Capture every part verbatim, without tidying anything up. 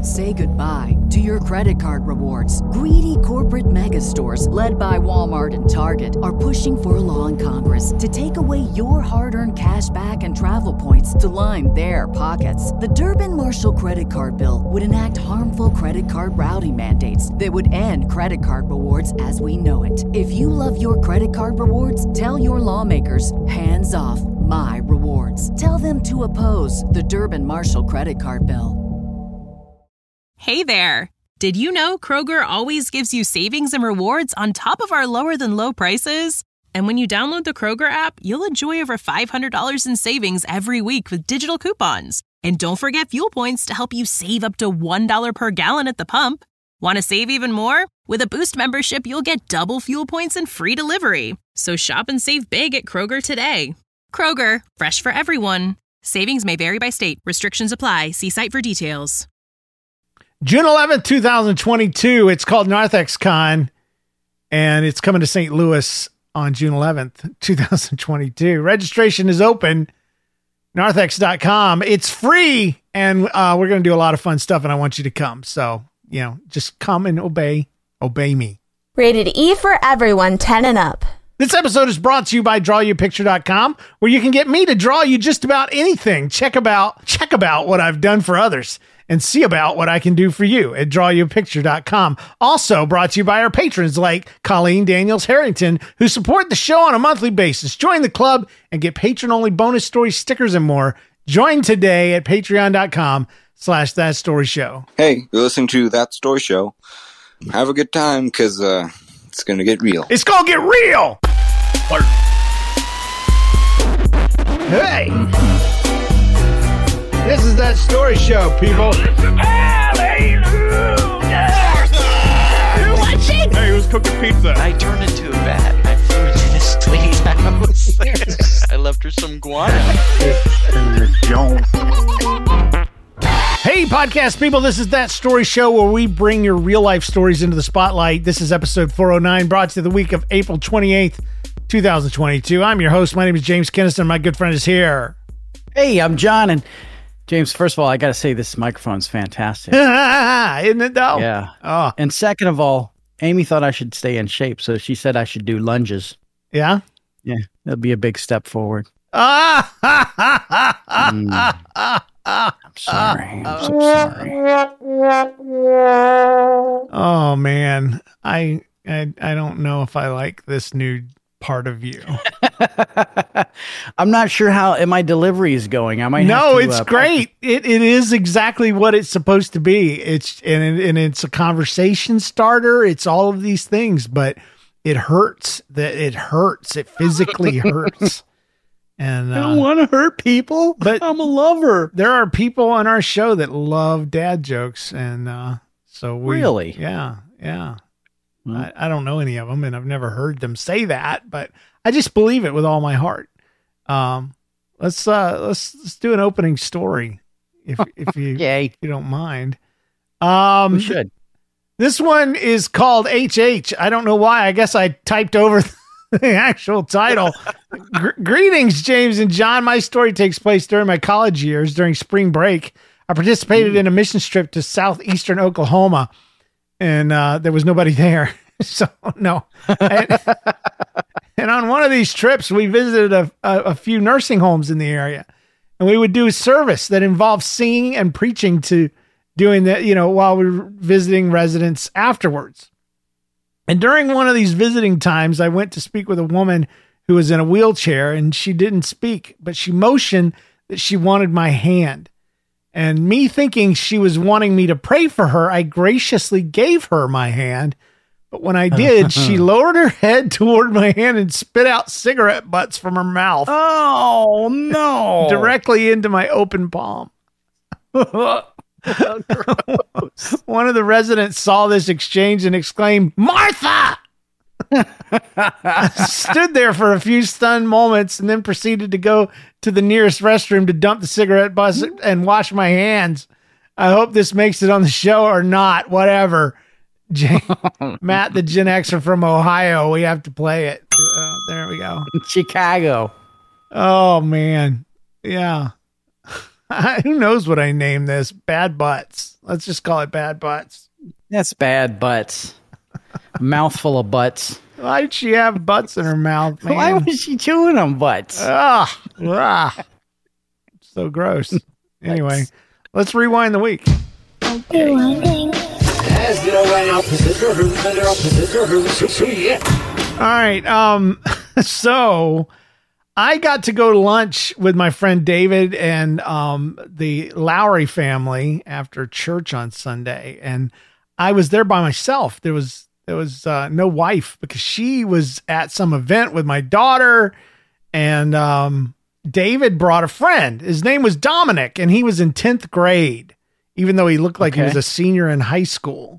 Say goodbye to your credit card rewards. Greedy corporate mega stores, led by Walmart and Target, are pushing for a law in Congress to take away your hard-earned cash back and travel points to line their pockets. The Durbin-Marshall credit card bill would enact harmful credit card routing mandates that would end credit card rewards as we know it. If you love your credit card rewards, tell your lawmakers, hands off my rewards. Tell them to oppose the Durbin-Marshall credit card bill. Hey there! Did you know Kroger always gives you savings and rewards on top of our lower than low prices? And when you download the Kroger app, you'll enjoy over five hundred dollars in savings every week with digital coupons. And don't forget fuel points to help you save up to one dollar per gallon at the pump. Want to save even more? With a Boost membership, you'll get double fuel points and free delivery. So shop and save big at Kroger today. Kroger, fresh for everyone. Savings may vary by state. Restrictions apply. See site for details. June eleventh, twenty twenty-two. It's called NarthexCon, and it's coming to Saint Louis on June eleventh, twenty twenty-two. Registration is open. Narthex dot com. It's free, and uh, we're going to do a lot of fun stuff, and I want you to come. So, you know, just come and obey. Obey me. Rated E for everyone, ten and up. This episode is brought to you by draw you picture dot com, where you can get me to draw you just about anything. Check about check about what I've done for others and see about what I can do for you at draw you picture dot com. Also brought to you by our patrons like Colleen Daniels Harrington, who support the show on a monthly basis. Join the club and get patron-only bonus stories, stickers, and more. Join today at patreon dot com slash that story show. Hey, you're listening to That Story Show. Have a good time, because uh, it's going to get real. It's going to get real! Hey! This is That Story Show, people. Hallelujah! You're watching? Hey, who's cooking pizza? I turned into a bat. I flew into this lady's house. I left her some guano. Hey, podcast people, this is That Story Show, where we bring your real-life stories into the spotlight. This is episode four oh nine, brought to you the week of April twenty-eighth, twenty twenty-two. I'm your host. My name is James Kinniston. My good friend is here. Hey, I'm John, and James, first of all, I got to say this microphone's fantastic. Isn't it, though? Yeah. Oh. And second of all, Amy thought I should stay in shape, so she said I should do lunges. Yeah? Yeah, that'll be a big step forward. Ah! mm. I'm sorry. I'm so sorry. Oh, man. I, I, I don't know if I like this new part of you. I'm not sure how my delivery is going. I might no, have to, it's uh, great. It it is exactly what it's supposed to be. It's and it, and it's a conversation starter. It's all of these things, but it hurts. That it hurts. It physically hurts. And uh, I don't want to hurt people, but I'm a lover. There are people on our show that love dad jokes, and uh, so we really, yeah, yeah. Mm-hmm. I, I don't know any of them, and I've never heard them say that, but I just believe it with all my heart. Um, let's uh, let's let's do an opening story, if if you Yay. if you don't mind. Um, we should. This one is called H H. I don't know why. I guess I typed over the actual title. Gr- Greetings, James and John. My story takes place during my college years during spring break. I participated mm. in a mission trip to southeastern Oklahoma. And uh, there was nobody there. So, no. And, and on one of these trips, we visited a, a, a few nursing homes in the area. And we would do a service that involved singing and preaching to doing that, you know, while we were visiting residents afterwards. And during one of these visiting times, I went to speak with a woman who was in a wheelchair, and she didn't speak, but she motioned that she wanted my hand. And me thinking she was wanting me to pray for her, I graciously gave her my hand. But when I did, she lowered her head toward my hand and spit out cigarette butts from her mouth. Oh, no. Directly into my open palm. One of the residents saw this exchange and exclaimed, "Martha!" I stood there for a few stunned moments and then proceeded to go to the nearest restroom to dump the cigarette butts and wash my hands. I hope this makes it on the show or not. Whatever. J- Matt, the Gen Xer from Ohio. We have to play it. Uh, there we go. Chicago. Oh, man. Yeah. Who knows what I named this? Bad Butts. Let's just call it Bad Butts. That's bad butts. Mouthful of butts. Why'd she have butts in her mouth, man? Why was she chewing on butts? Ah, ah. So gross. Anyway, let's rewind the week. All right. Um, so I got to go to lunch with my friend David and um, the Lowry family after church on Sunday, and I was there by myself. There was there was uh, no wife because she was at some event with my daughter, and um, David brought a friend. His name was Dominic, and he was in tenth grade, even though he looked like Okay. he was a senior in high school.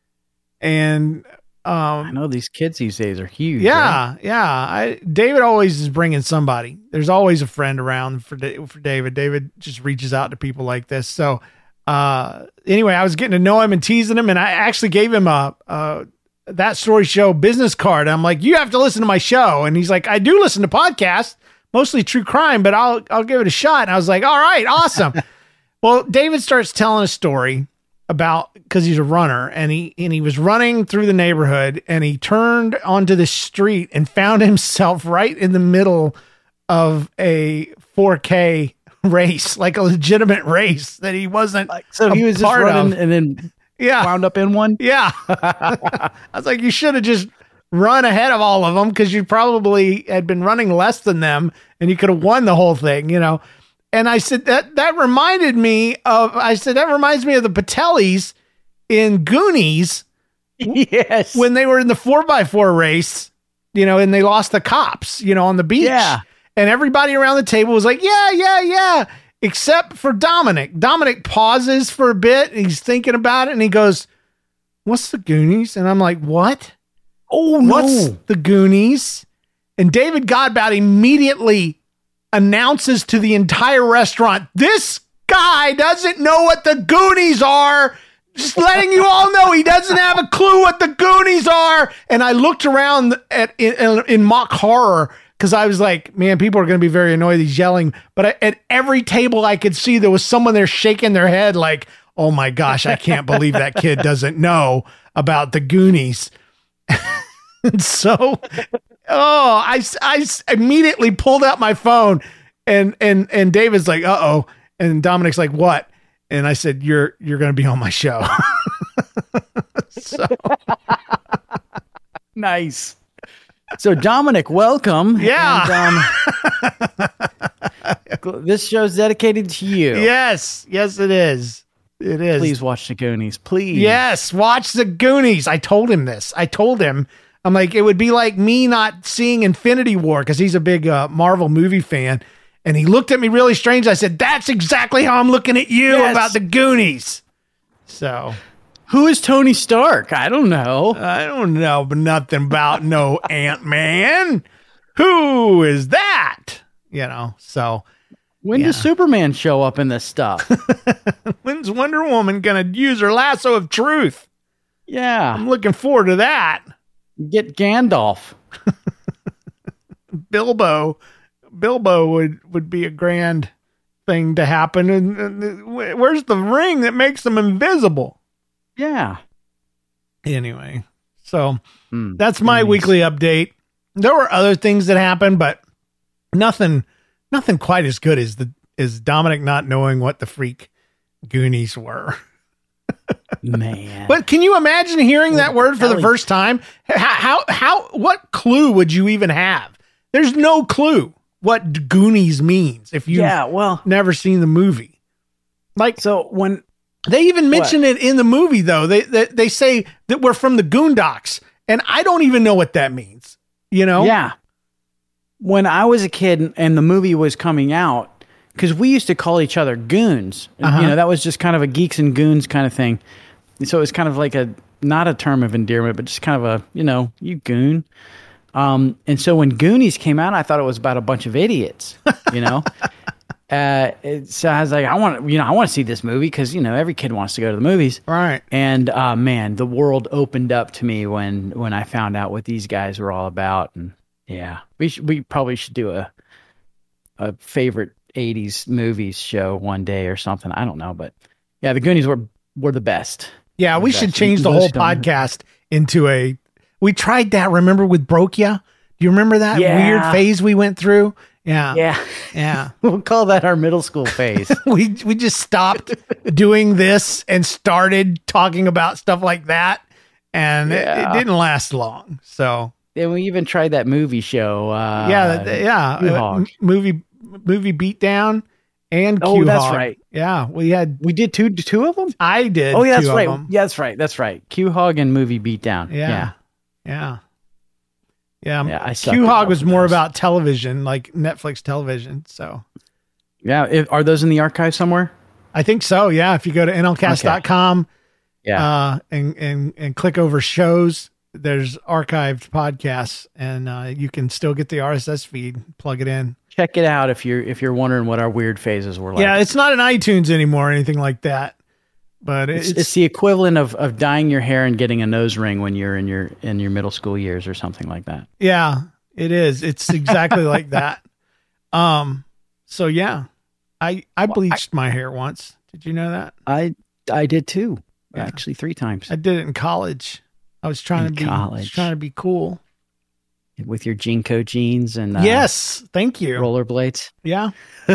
And I um, know these kids these days are huge. right? yeah, yeah. I, David always is bringing somebody. There's always a friend around for Da- for David. David just reaches out to people like this. So uh, anyway, I was getting to know him and teasing him, and I actually gave him a, a That Story Show business card. I'm like, you have to listen to my show, and he's like, I do listen to podcasts, mostly true crime, but I'll I'll give it a shot. And I was like, all right, awesome. Well, David starts telling a story about, because he's a runner, and he and he was running through the neighborhood, and he turned onto the street and found himself right in the middle of a four K race, like a legitimate race that he wasn't. So he a was just part running of. and then Yeah, wound up in one. yeah. I was like, you should have just run ahead of all of them, because you probably had been running less than them, and you could have won the whole thing, you know. And I said, that that reminded me of, I said, that reminds me of the Patelis in Goonies Yes. when they were in the four by four race, you know, and they lost the cops, you know, on the beach. Yeah. And everybody around the table was like, yeah, yeah, yeah, except for Dominic. Dominic pauses for a bit, and he's thinking about it, and he goes, what's the Goonies? And I'm like, what? oh no. What's the Goonies? And David Godbout immediately announces to the entire restaurant, this guy doesn't know what the Goonies are. Just letting you all know, he doesn't have a clue what the Goonies are. And I looked around at in, in mock horror, because I was like, man, people are going to be very annoyed he's yelling. But I, at every table I could see, there was someone there shaking their head like, oh my gosh, I can't believe that kid doesn't know about the Goonies. And so, oh, I, I immediately pulled out my phone, and and and David's like, uh oh, and Dominic's like, what? And I said, you're you're going to be on my show. So Nice. So Dominic, welcome. Yeah. And, um, this show's dedicated to you. yes, yes, it is. It is. Please watch the Goonies. Please. Yes, watch the Goonies. I told him this. I told him, I'm like, it would be like me not seeing Infinity War, because he's a big uh, Marvel movie fan. And he looked at me really strange. I said, that's exactly how I'm looking at you Yes. about the Goonies. So Who is Tony Stark? I don't know. I don't know, but nothing about no Ant-Man. Who is that? You know, so When yeah. does Superman show up in this stuff? when's Wonder Woman going to use her lasso of truth? Yeah. I'm looking forward to that. Get Gandalf. Bilbo, Bilbo would, would be a grand thing to happen. And, and where's the ring that makes them invisible? Yeah. Anyway, so Mm, that's my Goonies. weekly update. There were other things that happened, but nothing, nothing quite as good as the as Dominic not knowing what the freak Goonies were. Man. But can you imagine hearing that word for the Ellie. first time? How, how, how, what clue would you even have? There's no clue what Goonies means if you've yeah, well, never seen the movie. Like, so when they even mention it in the movie, though. They, they they say that we're from the Goondocks, and I don't even know what that means. You know? Yeah. When I was a kid and the movie was coming out, because we used to call each other goons. Uh-huh. You know, that was just kind of a geeks and goons kind of thing. So it was kind of like a, not a term of endearment, but just kind of a, you know, you goon. Um, and so when Goonies came out, I thought it was about a bunch of idiots, you know? uh, it, so I was like, I want, you know, I want to see this movie because, you know, every kid wants to go to the movies. Right. And uh, man, the world opened up to me when when I found out what these guys were all about. And yeah, we should, we probably should do a a favorite eighties movies show one day or something. I don't know, but yeah, the Goonies were were the best. Yeah, the we best. should change the whole podcast into a. We tried that. Remember with Brokia? Do you remember that yeah. weird phase we went through? Yeah, yeah, yeah. We'll call that our middle school phase. we we just stopped doing this and started talking about stuff like that, and yeah. it, it didn't last long. So. And we even tried that movie show. Uh, yeah, that, yeah, uh, movie movie Beatdown and Q oh, that's Hog. right. Yeah, we had we did two two of them. I did. Oh, yeah, that's two right. Of them. Yeah, that's right. That's right. Q Hog and movie Beatdown. Yeah, yeah, yeah, yeah. yeah I Q Hog was more about television, like Netflix television. So yeah, if, are those in the archive somewhere? I think so. Yeah, if you go to N L cast dot com, okay. yeah, uh, and and and click over shows. There's archived podcasts, and uh, you can still get the R S S feed. Plug it in. Check it out if you're if you're wondering what our weird phases were like. Yeah, it's not in iTunes anymore or anything like that. But it's, it's, it's the equivalent of, of dyeing your hair and getting a nose ring when you're in your in your middle school years or something like that. Yeah, it is. It's exactly like that. Um. So yeah, I I bleached well, I, my hair once. Did you know that? I I did too. Yeah. Actually, three times. I did it in college. I was trying in to be college. was trying to be cool with your Jinko jeans and uh, yes, thank you. Rollerblades. Yeah,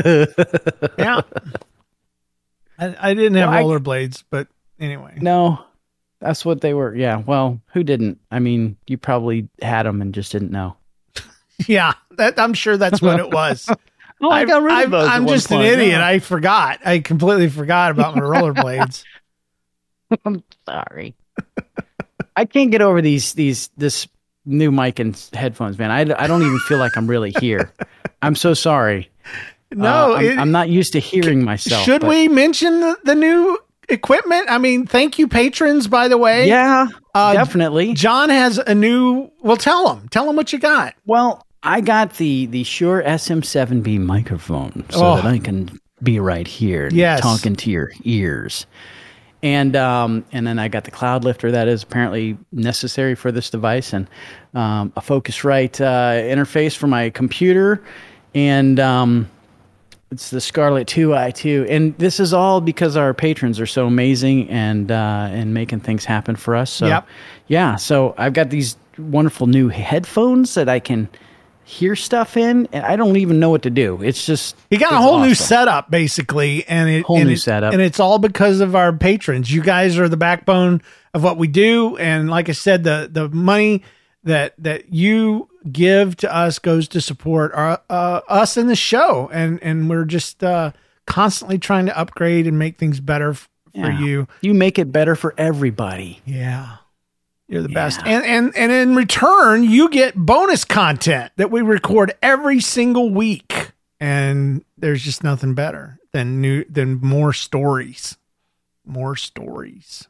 yeah. I, I didn't have well, rollerblades, but anyway. No, that's what they were. Yeah. Well, who didn't? I mean, you probably had them and just didn't know. Yeah, that I'm sure that's what it was. oh, I got rid of those. I'm just an idiot. Yeah. I forgot. I completely forgot about my rollerblades. I'm sorry. I can't get over these these this new mic and headphones, man. I, I don't even feel like I'm really here. I'm so sorry. No, uh, I'm, it, I'm not used to hearing myself. Should but, we mention the, the new equipment? I mean, thank you, patrons, by the way. Yeah, uh, definitely. John has a new. Well, tell him. Tell him what you got. Well, I got the the Shure S M seven B microphone so oh. that I can be right here and yes. talk into your ears. And um, and then I got the cloud lifter that is apparently necessary for this device, and um, a Focusrite uh, interface for my computer, and um, it's the Scarlett two i two. And this is all because our patrons are so amazing and uh, and making things happen for us. So yep. yeah, so I've got these wonderful new headphones that I can hear stuff in, and I don't even know what to do. It's just you got a whole awesome. new setup basically, and it whole and new it, setup, and it's all because of our patrons. You guys are the backbone of what we do, and like I said, the the money that that you give to us goes to support our uh, us in the show, and and we're just uh, constantly trying to upgrade and make things better f- yeah. for you. You make it better for everybody. Yeah. You're the yeah. best. And, and and in return, you get bonus content that we record every single week. And there's just nothing better than new than more stories. More stories.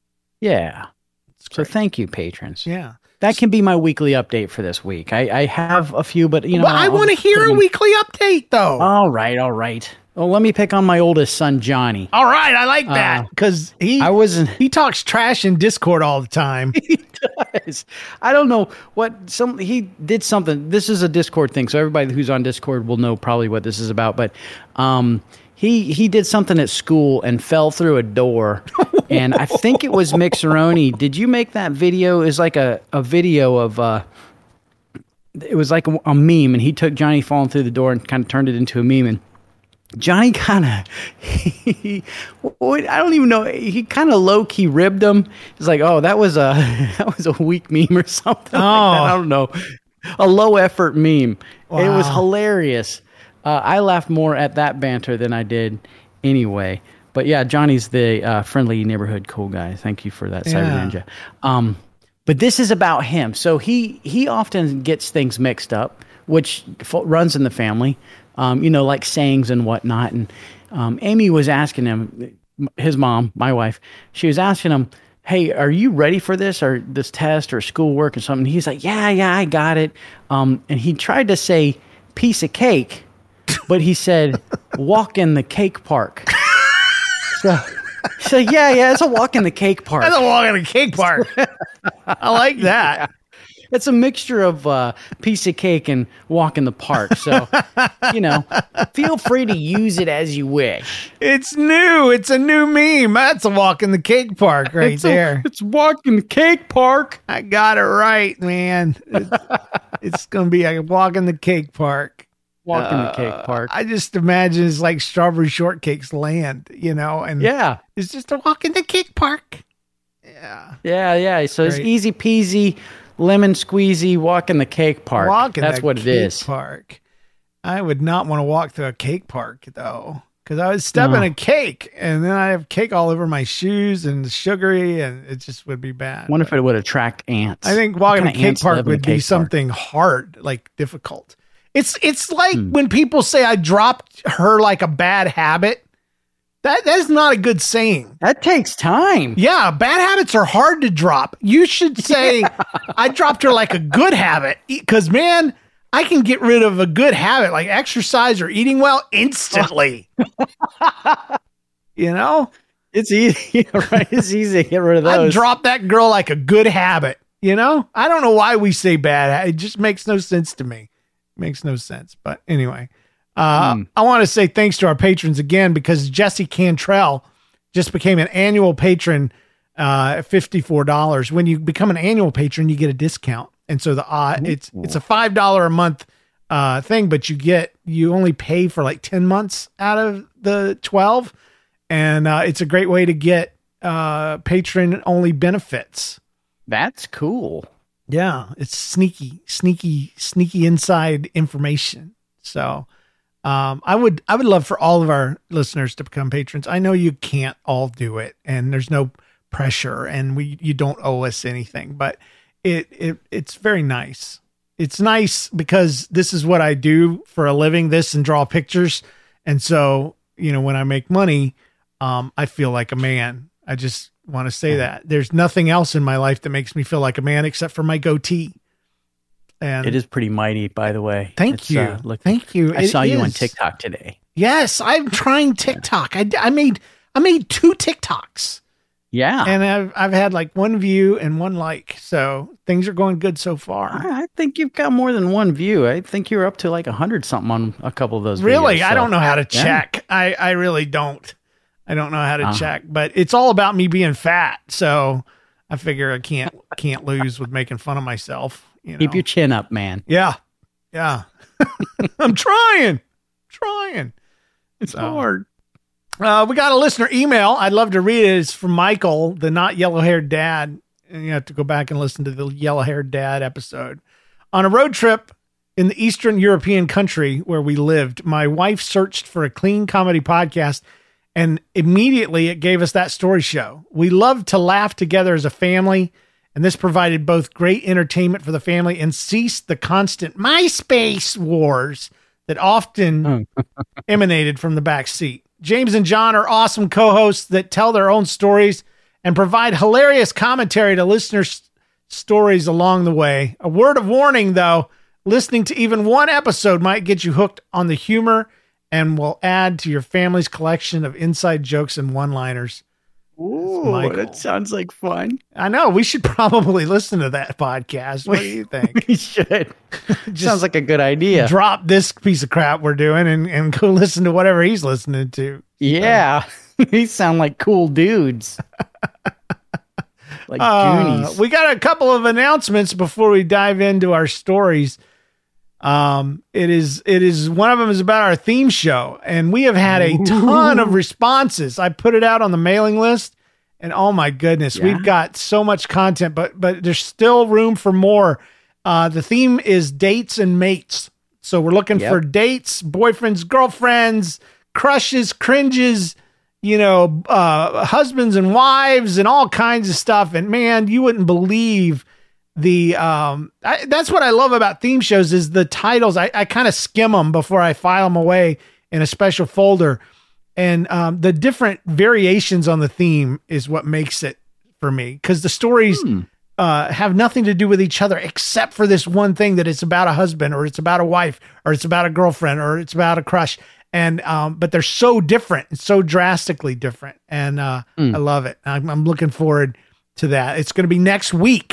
Yeah. So thank you, patrons. Yeah. That can be my weekly update for this week. I, I have a few, but you know. Well, I want to hear a in... weekly update though. All right, all right. Well, let me pick on my oldest son, Johnny. All right, I like that because uh, he I wasn't he talks trash in Discord all the time. He does. I don't know what some he did something. This is a Discord thing, so everybody who's on Discord will know probably what this is about. But um, he he did something at school and fell through a door, and I think it was Mixeroni. Did you make that video? It's like a a video of. Uh, it was like a, a meme, and he took Johnny falling through the door and kind of turned it into a meme and. Johnny kind of, I don't even know, he kind of low-key ribbed him. He's like, oh, that was a that was a weak meme or something oh. like that. I don't know. A low-effort meme. Wow. It was hilarious. Uh, I laughed more at that banter than I did anyway. But yeah, Johnny's the uh, friendly neighborhood cool guy. Thank you for that, Cyber yeah. Ninja. Um, but this is about him. So he, he often gets things mixed up, which f- runs in the family. Um, you know, like sayings and whatnot. And um, Amy was asking him, his mom, my wife, she was asking him, hey, are you ready for this or this test or schoolwork or something? He's like, yeah, yeah, I got it. Um, and he tried to say piece of cake, but he said walk in the cake park. so, so, yeah, yeah, it's a walk in the cake park. That's a walk in the cake park. I like that. It's a mixture of uh, piece of cake and walk in the park. So, you know, feel free to use it as you wish. It's new. It's a new meme. That's a walk in the cake park right it's there. A, it's walk in the cake park. I got it right, man. It's, it's going to be a walk in the cake park. Walk in the cake park. Uh, I just imagine it's like Strawberry Shortcake's land, you know, and yeah, it's just a walk in the cake park. Yeah. Yeah, yeah. So Great. It's easy peasy, lemon squeezy, walk in the cake park. Walk in That's the what it cake is. Park. I would not want to walk through a cake park though, because I would step No. in a cake and then I have cake all over my shoes and sugary, and it just would be bad. Wonder if it would attract ants. I think walking What a kind of cake ants park live in a would be cake park? something hard, like difficult. It's it's like Hmm. when people say I dropped her like a bad habit. That that is not a good saying. That takes time. Yeah, bad habits are hard to drop. You should say I dropped her like a good habit, because man, I can get rid of a good habit like exercise or eating well instantly. You know, It's easy, right? It's easy to get rid of I those. dropped that girl like a good habit. You know, I don't know why we say bad. ha- It just makes no sense to me. Makes no sense. But anyway, uh, Hmm. I want to say thanks to our patrons again, because Jesse Cantrell just became an annual patron uh, at fifty-four dollars. When you become an annual patron, you get a discount. And so the uh, it's it's a five dollars a month uh, thing, but you get you only pay for like ten months out of the twelve. And uh, it's a great way to get uh, patron only benefits. That's cool. Yeah, it's sneaky, sneaky, sneaky inside information. So um, I would I would love for all of our listeners to become patrons. I know you can't all do it, and there's no pressure, and we you don't owe us anything, but it it it's very nice. It's nice because this is what I do for a living, this and draw pictures. And so, you know, when I make money, um, I feel like a man. I just want to say that there's nothing else in my life that makes me feel like a man except for my goatee. And It is pretty mighty, by the way. Thank It's, you. uh, look, Thank you. I It saw you on is. TikTok today. Yes, I'm trying TikTok. I, I made I made two TikToks, Yeah. and I've I've had like one view and one like. So things are going good so far. I I think you've got more than one view. I think you're up to like a hundred something on a couple of those. Really, videos, I so- don't know how to Yeah. check. I I really don't. I don't know how to Uh-huh. check, but it's all about me being fat. So I figure I can't can't lose with making fun of myself. You know? Keep your chin up, man. Yeah. Yeah. I'm trying. Trying. It's So, hard. Uh, we got a listener email. I'd love to read it. It's from Michael, the not yellow haired dad. And you have to go back and listen to the yellow haired dad episode. On a road trip in the Eastern European country where we lived, my wife searched for a clean comedy podcast, and immediately it gave us that story show. We loved to laugh together as a family, and this provided both great entertainment for the family and ceased the constant MySpace wars that often emanated from the back seat. James and John are awesome co-hosts that tell their own stories and provide hilarious commentary to listeners' stories along the way. A word of warning, though, listening to even one episode might get you hooked on the humor and will add to your family's collection of inside jokes and one-liners. Ooh, Michael. that sounds like fun. I know. We should probably listen to that podcast. What do you think? We should. Just sounds like a good idea. drop this piece of crap we're doing and, and go listen to whatever he's listening to. Yeah. These sound like cool dudes. Like Uh, Goonies. we got a couple of announcements before we dive into our stories. Um, it is, it is, one of them is about our theme show, and we have had a ton of responses. I put it out on the mailing list, and oh my goodness, Yeah. we've got so much content, but, but there's still room for more. Uh, the theme is dates and mates. So we're looking Yep. for dates, boyfriends, girlfriends, crushes, cringes, you know, uh, husbands and wives and all kinds of stuff. And man, you wouldn't believe the, um, I, that's what I love about theme shows is the titles. I, I kind of skim them before I file them away in a special folder. And, um, the different variations on the theme is what makes it for me. Cause the stories, Hmm. uh, have nothing to do with each other except for this one thing that it's about a husband or it's about a wife or it's about a girlfriend or it's about a crush. And, um, but they're so different and so drastically different. And, uh, Mm. I love it. I'm, I'm looking forward to that. It's going to be next week.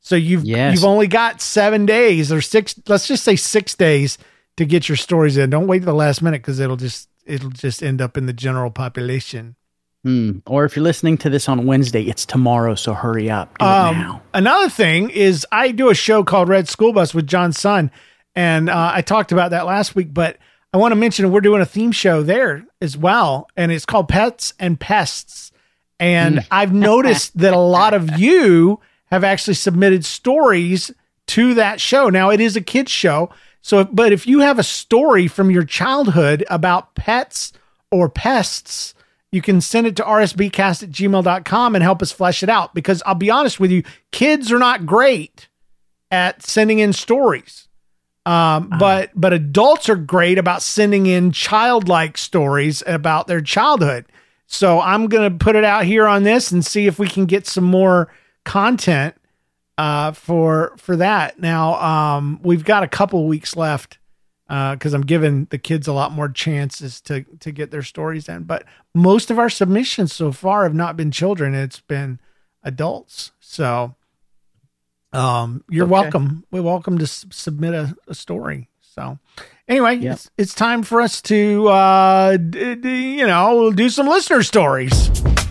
So you've Yes. you've only got seven days or six. Let's just say six days to get your stories in. Don't wait to the last minute because it'll just it'll just end up in the general population. Hmm. Or if you're listening to this on Wednesday, it's tomorrow, so hurry up. Do Um, it now. Another thing is I do a show called Red School Bus with John Sun, and uh, I talked about that last week, but I want to mention we're doing a theme show there as well, and it's called Pets and Pests. And I've noticed that a lot of you have actually submitted stories to that show. Now, it is a kids show, so but if you have a story from your childhood about pets or pests, you can send it to r s b cast at gmail dot com and help us flesh it out. Because I'll be honest with you, kids are not great at sending in stories. Um, Uh-huh. but, but adults are great about sending in childlike stories about their childhood. So I'm going to put it out here on this and see if we can get some more content, uh, for, for that. Now, um, we've got a couple weeks left, uh, cause I'm giving the kids a lot more chances to, to get their stories in, but most of our submissions so far have not been children. It's been adults. So, um, you're Okay. welcome. We're welcome to s- submit a, a story. So anyway, Yep. it's, it's time for us to, uh, d- d- you know, do some listener stories.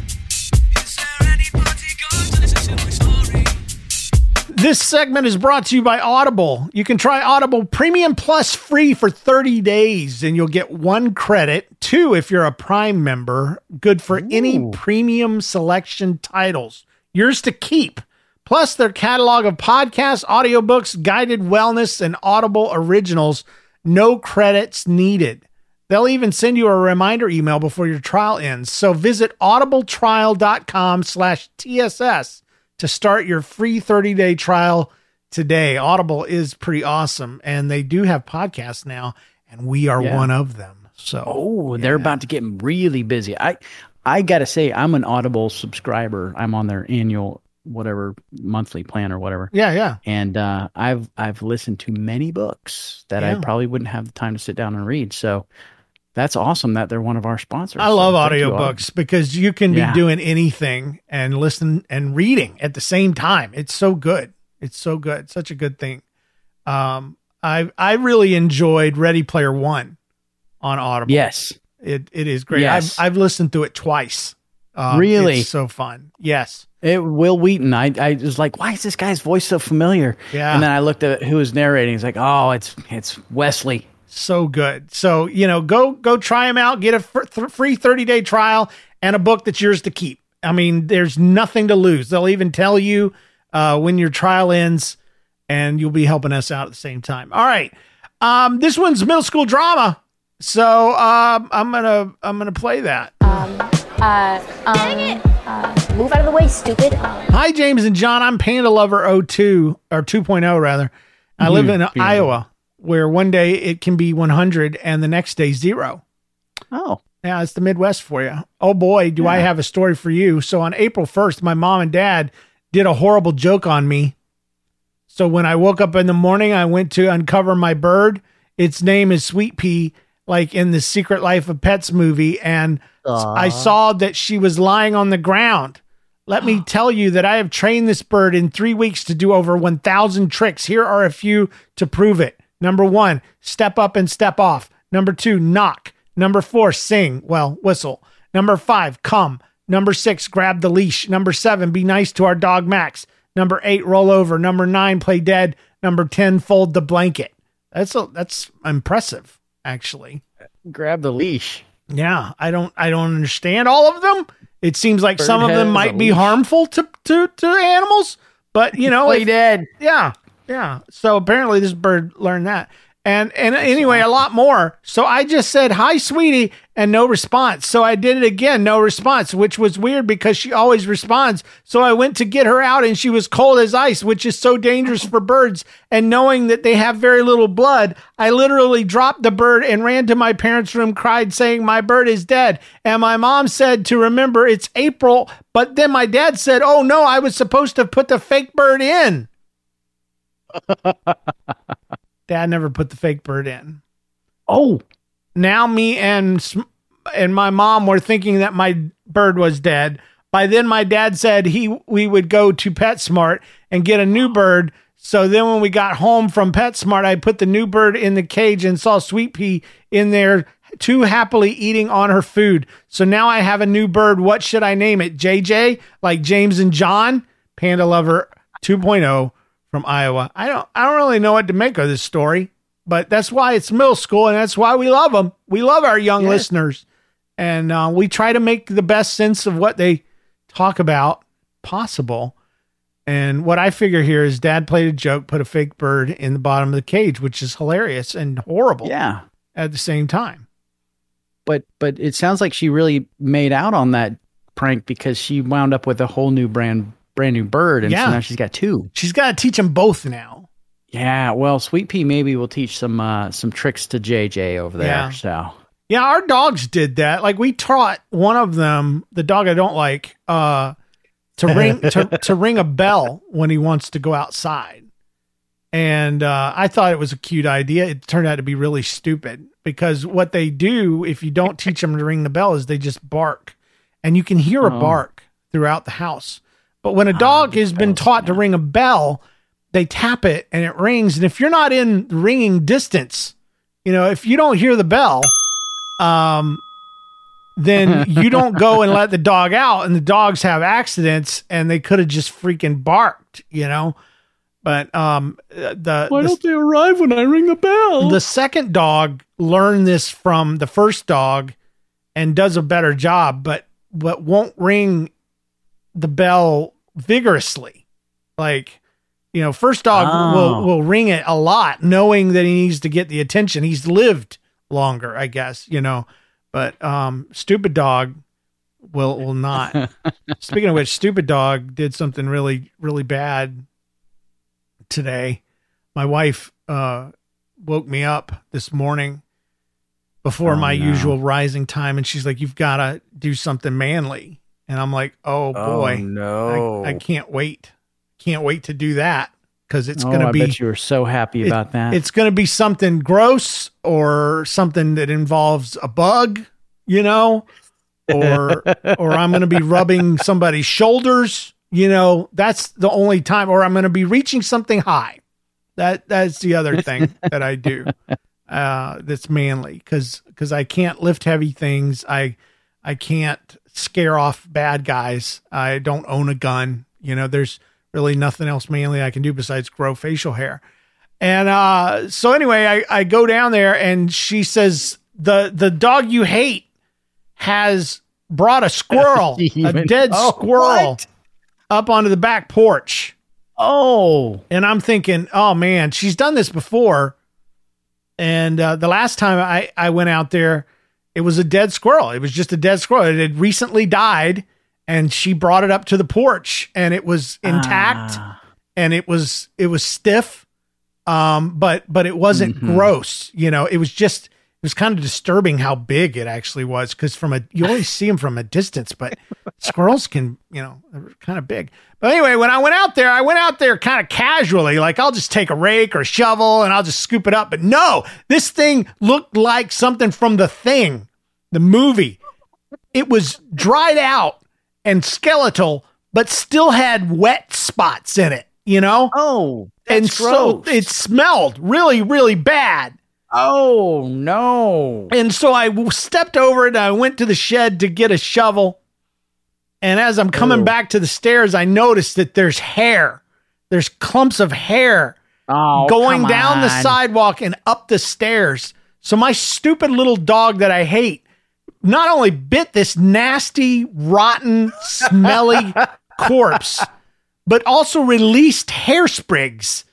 This segment is brought to you by Audible. You can try Audible Premium Plus free for thirty days, and you'll get one credit, two if you're a Prime member, good for any premium selection titles. Yours to keep. Plus their catalog of podcasts, audiobooks, guided wellness, and Audible originals. No credits needed. They'll even send you a reminder email before your trial ends. So visit audibletrial.com slash TSS to start your free thirty-day trial today. Audible is pretty awesome, and they do have podcasts now, and we are Yeah. one of them. So, Oh, they're about to get really busy. I, I gotta say, I'm an Audible subscriber. I'm on their annual, whatever, monthly plan or whatever. yeah, yeah. And uh, I've I've listened to many books that Yeah. I probably wouldn't have the time to sit down and read. So that's awesome that they're one of our sponsors. I love So thank you, audiobooks because you can Yeah. be doing anything and listen and reading at the same time. It's so good. It's so good. Such a good thing. Um, I I really enjoyed Ready Player One on Audible. Yes. It it is great. Yes. I've I've listened to it twice. Um, Really? it's so fun. Yes. It, Will Wheaton, I, I was like, why is this guy's voice so familiar? Yeah. And then I looked at who was narrating. It's like, oh, it's it's Wesley. So good. So, you know, go, go try them out, get a fr- th- free thirty day trial and a book that's yours to keep. I mean, there's nothing to lose. They'll even tell you, uh, when your trial ends, and you'll be helping us out at the same time. All right. Um, this one's middle school drama. So, um, I'm going to, I'm going to play that. Um, uh, um, uh, move out of the way, stupid. Hi, James and John. I'm Panda Lover oh two or two point oh rather. I live in yeah. Iowa, where one day it can be one hundred and the next day zero. Oh, Yeah, it's the Midwest for you. Oh boy, do I have a story for you. So on April first, my mom and dad did a horrible joke on me. So when I woke up in the morning, I went to uncover my bird. Its name is Sweet Pea, like in the Secret Life of Pets movie. And I saw that she was lying on the ground. Let me tell you that I have trained this bird in three weeks to do over one thousand tricks. Here are a few to prove it. Number one, step up and step off. Number two, knock. Number four, sing. Well, whistle. Number five, come. Number six, grab the leash. Number seven, be nice to our dog Max. Number eight, roll over. Number nine, play dead. Number ten, fold the blanket. That's a, that's impressive, actually. grab the leash. Yeah, I don't I don't understand all of them. It seems like Bird some of them has might a be leash. harmful to, to, to animals, but you know, Play if- dead. yeah, yeah. So apparently this bird learned that. And and anyway, a lot more. So I just said, hi, sweetie, and no response. So I did it again, no response, which was weird because she always responds. So I went to get her out and she was cold as ice, which is so dangerous for birds. And knowing that they have very little blood, I literally dropped the bird and ran to my parents' room, cried, saying, my bird is dead. And my mom said to remember it's April. But then my dad said, oh no, I was supposed to put the fake bird in. Dad never put the fake bird in. Oh, Now me and Sm- and my mom were thinking that my bird was dead. By then, my dad said he we would go to PetSmart and get a new bird. So then when we got home from PetSmart, I put the new bird in the cage and saw Sweet Pea in there too happily eating on her food. So now I have a new bird. What should I name it? J J, like James and John? Panda Lover two point oh from Iowa. I don't I don't really know what to make of this story, but that's why it's middle school, and that's why we love them. We love our young yeah. listeners, and uh, we try to make the best sense of what they talk about possible. And what I figure here is Dad played a joke, put a fake bird in the bottom of the cage, which is hilarious and horrible. Yeah. At the same time. But but it sounds like she really made out on that prank because she wound up with a whole new brand brand new bird, and yeah. so now she's got two. She's got to teach them both now. Yeah. Well, Sweet Pea maybe will teach some uh, some tricks to J J over there. Yeah. So. Yeah, our dogs did that. Like we taught one of them, the dog I don't like, uh, to ring to, to ring a bell when he wants to go outside. And uh, I thought it was a cute idea. It turned out to be really stupid because what they do if you don't teach them to ring the bell is they just bark, and you can hear a oh. bark throughout the house. But when a dog oh, has been taught yeah. to ring a bell, they tap it and it rings. And if you're not in ringing distance, you know, if you don't hear the bell, um, then you don't go and let the dog out, and the dogs have accidents, and they could have just freaking barked, you know. But um, the why the, don't they arrive when I ring the bell? The second dog learned this from the first dog and does a better job, but but won't ring the bell vigorously. Like, you know, first dog oh. will will ring it a lot, knowing that he needs to get the attention. He's lived longer, I guess, you know. But um, Stupid Dog will will not. Speaking of which, Stupid Dog did something really, really bad today. My wife uh, woke me up this morning before oh, my no. usual rising time, and she's like, "You've got to do something manly." And I'm like, "Oh boy, oh, no! I, I can't wait, can't wait to do that." Because it's oh, going to be. I bet you were so happy it, about that. It's going to be something gross or something that involves a bug, you know, or or I'm going to be rubbing somebody's shoulders, you know. That's the only time. Or I'm going to be reaching something high. That that's the other thing that I do. Uh, that's manly because because I can't lift heavy things. I I can't scare off bad guys. I don't own a gun. You know, there's really nothing else manly I can do besides grow facial hair. And uh, so anyway, I, I go down there, and she says, the, the dog you hate has brought a squirrel, a dead oh, squirrel what? up onto the back porch. Oh. And I'm thinking, oh man, she's done this before. And uh, the last time I, I went out there, it was a dead squirrel. It was just a dead squirrel. It had recently died. And she brought it up to the porch, and it was intact, ah. and it was it was stiff, um, but but it wasn't mm-hmm. gross. You know, it was just it was kind of disturbing how big it actually was, because from a you always see them from a distance, but squirrels can, you know, they're kind of big. But anyway, when I went out there, I went out there kind of casually, like I'll just take a rake or a shovel and I'll just scoop it up. But no, this thing looked like something from The Thing, the movie. It was dried out and skeletal, but still had wet spots in it, you know? Oh, that's and gross. So it smelled really, really bad. Oh, no. And so I stepped over it, and I went to the shed to get a shovel. And as I'm coming oh. back to the stairs, I noticed that there's hair. There's clumps of hair oh, going down on. the sidewalk and up the stairs. So my stupid little dog that I hate not only bit this nasty, rotten, smelly corpse, but also released hair sprigs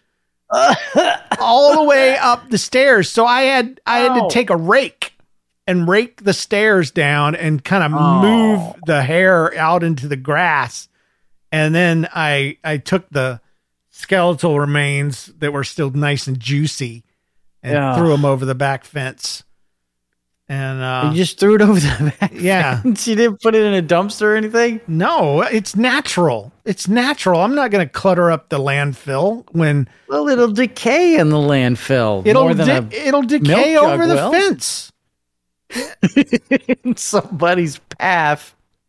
all the way up the stairs. So I had I had oh. to take a rake and rake the stairs down and kind of oh. move the hair out into the grass. And then I I took the skeletal remains that were still nice and juicy and yeah. threw them over the back fence. And uh, you just threw it over the back yeah. fence? You didn't put it in a dumpster or anything? No, it's natural. It's natural. I'm not going to clutter up the landfill when... Well, it'll decay in the landfill. It'll, more than de- it'll decay over the will. fence. In somebody's path.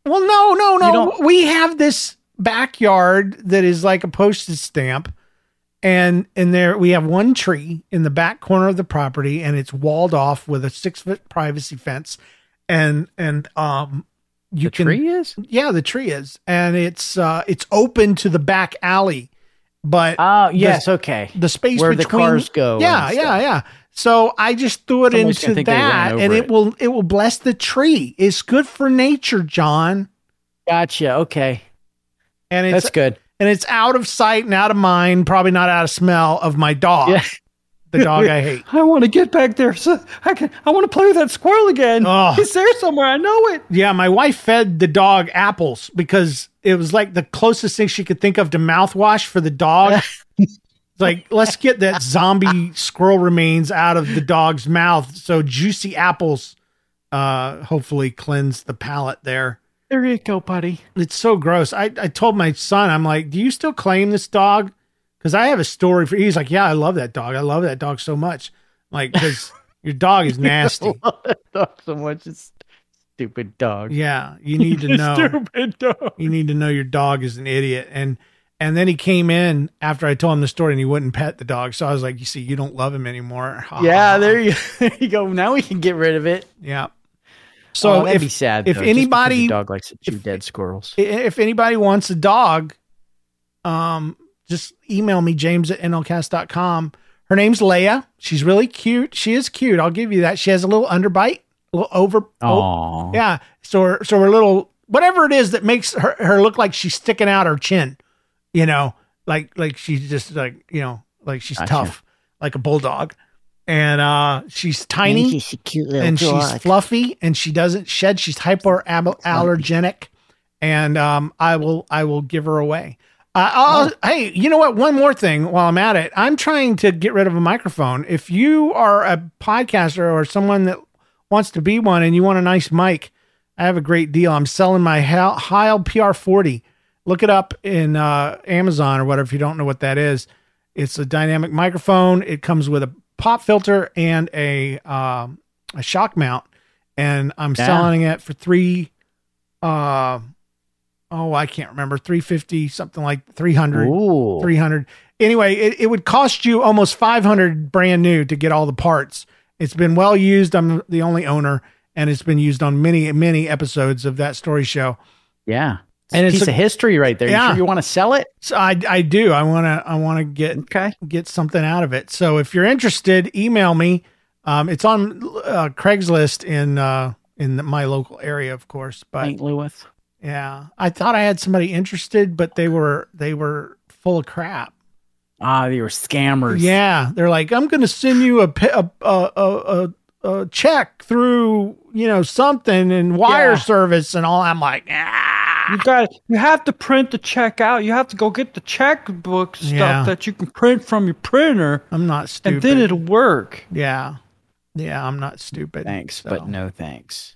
Well, no, no, You no. don't- We have this backyard that is like a postage stamp. And and there we have one tree in the back corner of the property, and it's walled off with a six foot privacy fence. And and um you The can tree is? Yeah, the tree is. And it's uh it's open to the back alley. But Oh, the- yes, okay. the space Where the between cars go Yeah, and yeah, stuff. yeah. So I just threw it Someone's gonna into think they ran that, over and it, it. will it will bless the tree. It's good for nature, John. Gotcha. Okay. And it's That's good. and it's out of sight and out of mind, probably not out of smell of my dog. Yeah. The dog I hate. I want to get back there. So I can. I want to play with that squirrel again. Oh. He's there somewhere. I know it. Yeah, my wife fed the dog apples because it was like the closest thing she could think of to mouthwash for the dog. It's like, let's get that zombie squirrel remains out of the dog's mouth. So juicy apples uh hopefully cleanse the palate there. There you go, buddy. It's so gross. I, I told my son, I'm like, do you still claim this dog? Because I have a story for. He's like, yeah, I love that dog. I love that dog so much. Like, because your dog is nasty. I love that dog so much. It's stupid dog. Yeah, you need to know. Stupid dog. You need to know your dog is an idiot. And and then he came in after I told him the story, and he wouldn't pet the dog. So I was like, you see, you don't love him anymore. Yeah, there you, there you go. Now we can get rid of it. Yeah. So So that'd if be sad. if though, just because anybody your dog likes to chew if- dead squirrels. if anybody wants a dog, um, just email me, James at N L cast dot com. Her name's Leia. She's really cute. She is cute. I'll give you that. She has a little underbite, a little over. Oh, Yeah. So her, so her little, whatever it is that makes her, her look like she's sticking out her chin, you know, like, like she's just like, you know, like she's Gotcha. tough, like a bulldog. And, uh, she's tiny She's a cute little and dog. she's fluffy and she doesn't shed. She's hypoallergenic. And, um, I will, I will give her away. Uh, I'll, Hey, you know what? One more thing while I'm at it. I'm trying to get rid of a microphone. If you are a podcaster or someone that wants to be one and you want a nice mic, I have a great deal. I'm selling my Heil Heil P R forty. Look it up in uh, Amazon or whatever if you don't know what that is. It's a dynamic microphone. It comes with a pop filter and a um, a shock mount, and I'm Yeah. selling it for three. Uh, oh, I can't remember. three fifty, something like three hundred. Ooh. three hundred. Anyway, it, it would cost you almost five hundred brand new to get all the parts. It's been well used. I'm the only owner, and it's been used on many, many episodes of That Story Show. Yeah. It's And a it's piece a- of history right there. Yeah. You sure you want to sell it? So I, I do. I want to, I want to get, Okay. get something out of it. So if you're interested, email me. Um, it's on uh, Craigslist in, uh, in the, my local area, of course, but Saint Louis. yeah, I thought I had somebody interested, but they were, they were full of crap. Ah, they were scammers. Yeah, they're like, I'm going to send you a, pa- a, a, a, a, a check through, you know, something and wire Yeah. service and all. I'm like, ah. You got you have to print the check out. You have to go get the checkbook stuff Yeah. that you can print from your printer, I'm not stupid. and then it'll work. yeah, yeah, I'm not stupid. Thanks, So, but no thanks.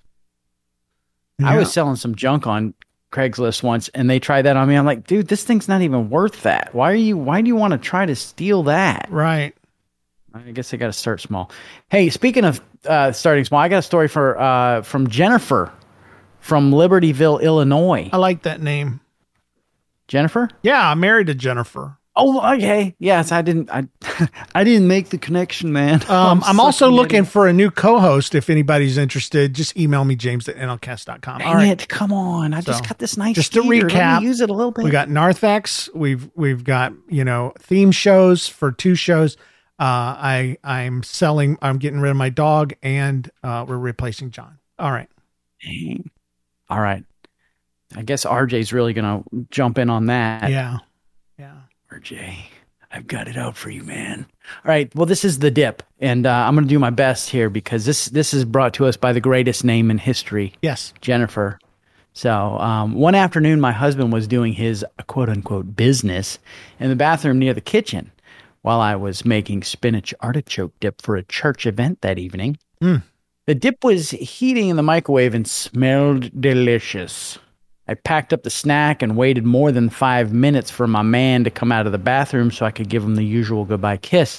yeah. I was selling some junk on Craigslist once, and they tried that on me. I'm like, dude, this thing's not even worth that. Why are you? Why do you want to try to steal that? right. I guess I got to start small. Hey, speaking of uh, starting small, I got a story for uh, from Jennifer from Libertyville, Illinois. I like that name. Jennifer? Yeah, I'm married to Jennifer. Oh, okay. Yes, I didn't. I I didn't make the connection, man. Um, I'm, such also an looking idiot. for a new co-host. If anybody's interested, just email me, James at N L cast dot com. Dang it! Come on, I So, just got this nice. just to heater. Let me recap, use it a little bit. We got Narthex. We've we've got you know theme shows for two shows. Uh, I I'm selling. I'm getting rid of my dog, and uh, we're replacing John. All right. Dang. All right. I guess R J's really gonna jump in on that. Yeah. Yeah. R J, I've got it out for you, man. All right. Well, this is the dip, and uh, I'm gonna do my best here because this this is brought to us by the greatest name in history, Yes. Jennifer. So um, one afternoon, my husband was doing his uh, quote unquote business in the bathroom near the kitchen while I was making spinach artichoke dip for a church event that evening. Mm. The dip was heating in the microwave and smelled delicious. I packed up the snack and waited more than five minutes for my man to come out of the bathroom so I could give him the usual goodbye kiss.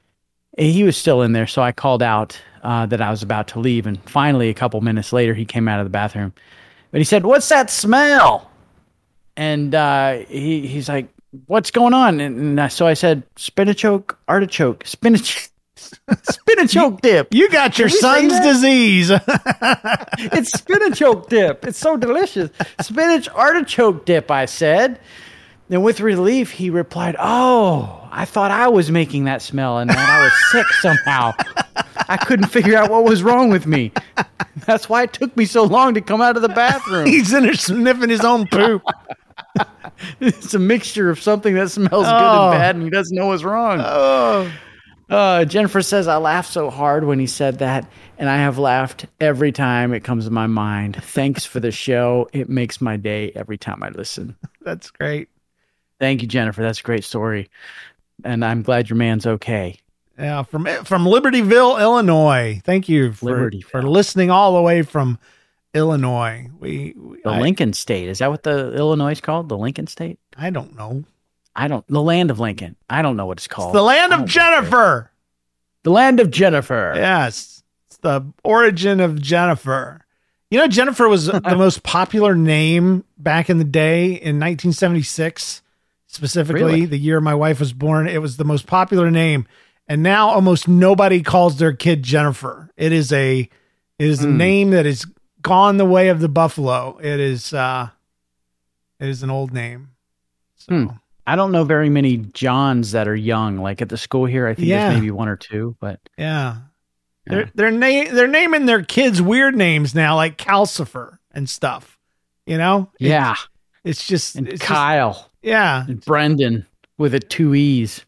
He was still in there, so I called out uh, that I was about to leave, and finally, a couple minutes later, he came out of the bathroom. But he said, "What's that smell?" And uh, he he's like, "What's going on?" And, and I, so I said, "Spinachoke, artichoke, spinach." Spinachoke dip. You got your son's disease. It's spinachoke dip. It's so delicious. Spinach artichoke dip, I said. And with relief, he replied, "Oh, I thought I was making that smell and that I was sick somehow. I couldn't figure out what was wrong with me. That's why it took me so long to come out of the bathroom." He's in there sniffing his own poop. It's a mixture of something that smells oh. good and bad, and he doesn't know what's wrong. Oh. Uh, Jennifer says, "I laughed so hard when he said that, and I have laughed every time it comes to my mind. Thanks for the show. It makes my day every time I listen." That's great. Thank you, Jennifer. That's a great story. And I'm glad your man's okay. Yeah, from from Libertyville, Illinois. Thank you for, for listening all the way from Illinois. We, we The I, Lincoln State. Is that what the Illinois is called? The Lincoln State? I don't know. I don't, the land of Lincoln. I don't know what it's called. It's the land of Jennifer. The land of Jennifer. Yes. It's the origin of Jennifer. You know, Jennifer was the most popular name back in the day in nineteen seventy-six, specifically Really? the year my wife was born. It was the most popular name. And now almost nobody calls their kid Jennifer. It is a, it is a Mm. name that has gone the way of the buffalo. It is, uh, it is an old name. So. Hmm. I don't know very many Johns that are young. Like at the school here, I think Yeah. there's maybe one or two, but Yeah. Yeah. They're they're na- they're naming their kids weird names now, like Calcifer and stuff. You know? It's- yeah. It's just And it's just- Kyle yeah. and Brendan with a two E's.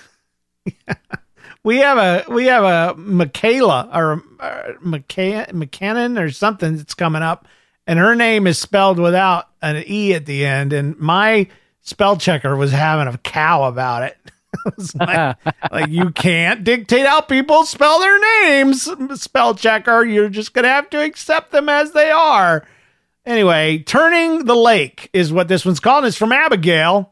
We have a we have a Michaela or uh, McCa- McCannon or something that's coming up, and her name is spelled without an E at the end, and my spell checker was having a cow about it. It was like, like, you can't dictate how people spell their names, spell checker. You're just going to have to accept them as they are. Anyway, Turning the Lake is what this one's called. It's from Abigail.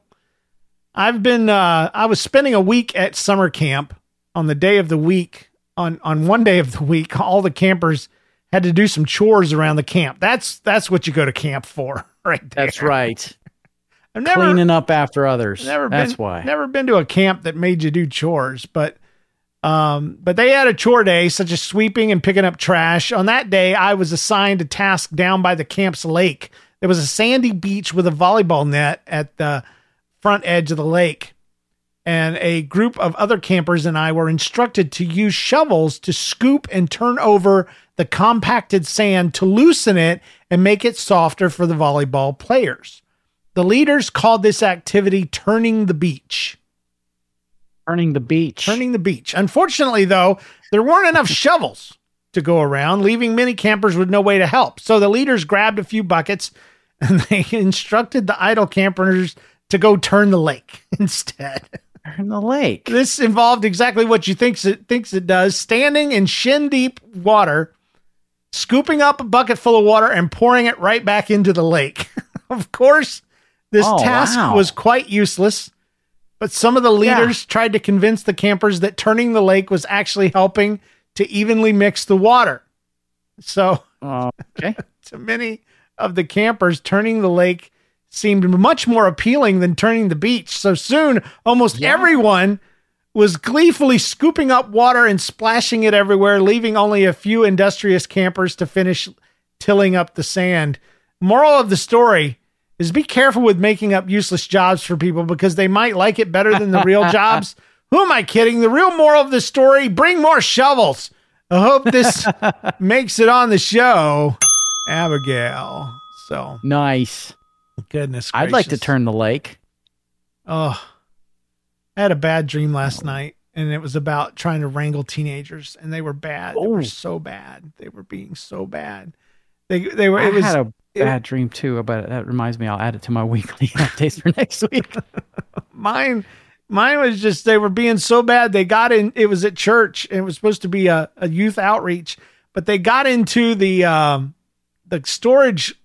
I've been, uh, I was spending a week at summer camp. On the day of the week, on, on one day of the week, all the campers had to do some chores around the camp. That's, that's what you go to camp for, right there. That's right. I've never, Cleaning up after others. Never That's been, why. Never been to a camp that made you do chores, but um, but they had a chore day, such as sweeping and picking up trash. On that day, I was assigned a task down by the camp's lake. There was a sandy beach with a volleyball net at the front edge of the lake, and a group of other campers and I were instructed to use shovels to scoop and turn over the compacted sand to loosen it and make it softer for the volleyball players. The leaders called this activity turning the beach. Turning the beach. Turning the beach. Unfortunately, though, there weren't enough shovels to go around, leaving many campers with no way to help. So the leaders grabbed a few buckets and they instructed the idle campers to go turn the lake instead. Turn the lake. This involved exactly what you thinks it thinks it does: standing in shin deep water, scooping up a bucket full of water and pouring it right back into the lake. Of course, this Oh, task wow. was quite useless, but some of the leaders tried to convince the campers that turning the lake was actually helping to evenly mix the water. So, Uh, okay. to many of the campers, turning the lake seemed much more appealing than turning the beach. So soon, almost Yeah. everyone was gleefully scooping up water and splashing it everywhere, leaving only a few industrious campers to finish tilling up the sand. Moral of the story is be careful with making up useless jobs for people because they might like it better than the real jobs. Who am I kidding? The real moral of the story, bring more shovels. I hope this makes it on the show, Abigail. So, Nice. goodness I'd like to gracious. turn the lake. Oh, I had a bad dream last night, and it was about trying to wrangle teenagers, and they were bad. They were Oh. so bad. They were being so bad. They they were. I It was. had a it- bad dream too, but that reminds me, I'll add it to my weekly updates for next week. mine. Mine was just they were being so bad. They got in. It was at church. And it was supposed to be a, a youth outreach, but they got into the um, the storage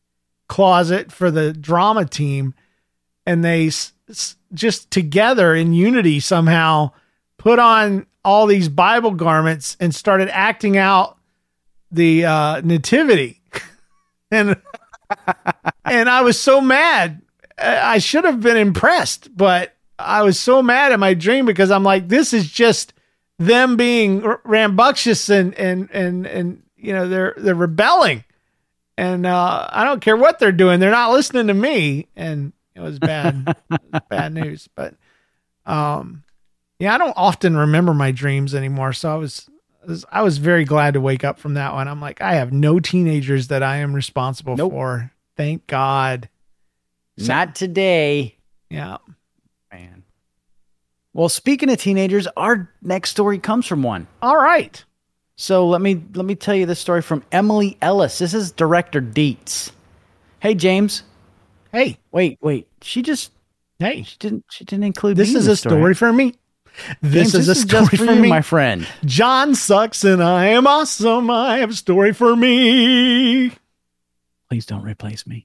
closet for the drama team, and they s- s- just together in unity somehow put on all these Bible garments and started acting out the uh, nativity. And And I was so mad. I should have been impressed, but I was so mad at my dream because I'm like, this is just them being r- rambunctious and, and, and, and, you know, they're, they're rebelling. And uh, I don't care what they're doing. They're not listening to me. And it was bad, it was bad news. But um, yeah, I don't often remember my dreams anymore. So I was, I was, I was very glad to wake up from that one. I'm like, I have no teenagers that I am responsible nope. for. Thank God. Not today. Yeah. Man. Well, speaking of teenagers, our next story comes from one. All right. So let me let me tell you this story from Emily Ellis. This is director Dietz. Hey, James. Hey. Wait, wait. She just Hey. She didn't she didn't include This me is in the a story. story for me. This James, is this a is story just for, for you, me, my friend. John sucks and I am awesome. I have a story for me. Please don't replace me.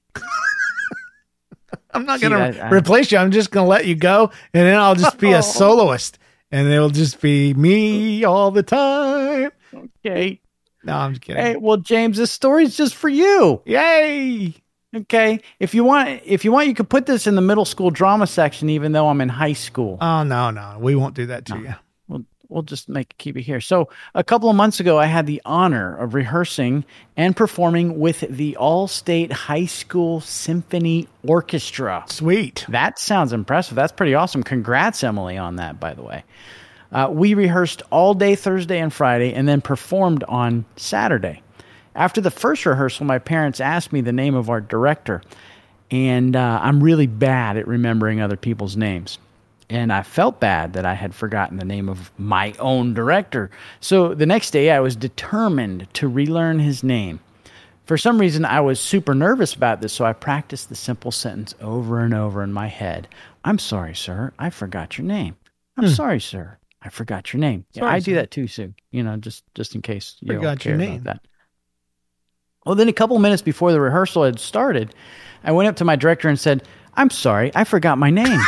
I'm not going to replace you. I'm just going to let you go, and then I'll just be a soloist, and it'll just be me all the time. Okay. No, I'm just kidding. Hey, well, James, this story's just for you. Yay. Okay. If you want, if you want, you could put this in the middle school drama section, even though I'm in high school. Oh, no, no. We won't do that to no. you. We'll, we'll just make keep it here. So a couple of months ago, I had the honor of rehearsing and performing with the All-State High School Symphony Orchestra. Sweet. That sounds impressive. That's pretty awesome. Congrats, Emily, on that, by the way. Uh, we rehearsed all day Thursday and Friday and then performed on Saturday. After the first rehearsal, my parents asked me the name of our director, and uh, I'm really bad at remembering other people's names. And I felt bad that I had forgotten the name of my own director. So the next day, I was determined to relearn his name. For some reason, I was super nervous about this, so I practiced the simple sentence over and over in my head. I'm sorry, sir. I forgot your name. I'm hmm. sorry, sir. I forgot your name. Yeah, Sorry, I do that too, Sue. You know, just just in case you forgot don't care your name. About that. Well, then a couple of minutes before the rehearsal had started, I went up to my director and said, "I'm sorry, I forgot my name."